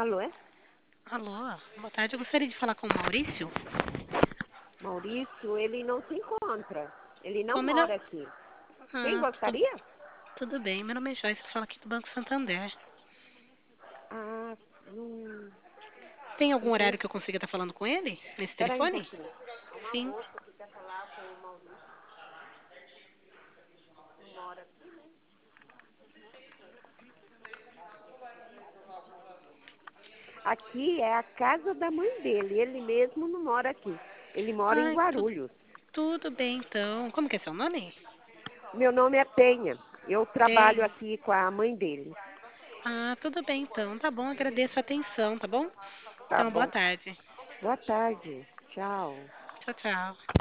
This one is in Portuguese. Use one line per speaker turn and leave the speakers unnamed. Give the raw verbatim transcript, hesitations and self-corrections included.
Alô, é?
Alô, boa tarde. Eu gostaria de falar com o Maurício.
Maurício, ele não se encontra. Ele não
Como ele...
mora aqui. Quem
Ah, tudo,
gostaria?
tudo bem. Meu nome é Joyce, eu falo aqui do Banco Santander.
Ah, hum,
Tem algum
então,
horário que eu consiga estar falando com ele? Nesse
espera aí um
telefone?
pouquinho. É uma
Sim.
moça que quer falar com o Maurício. Não mora aqui. Aqui é a casa da mãe dele. Ele mesmo não mora aqui. Ele mora em
Ai, tu,
Guarulhos.
tudo bem então. Como que é seu nome?
Meu nome é Penha. Eu trabalho
Tem.
aqui com a mãe dele.
Ah, tudo bem então. Tá bom, agradeço a atenção, tá bom?
Tá
Então, boa
bom.
tarde.
Boa tarde. Tchau.
Tchau, tchau.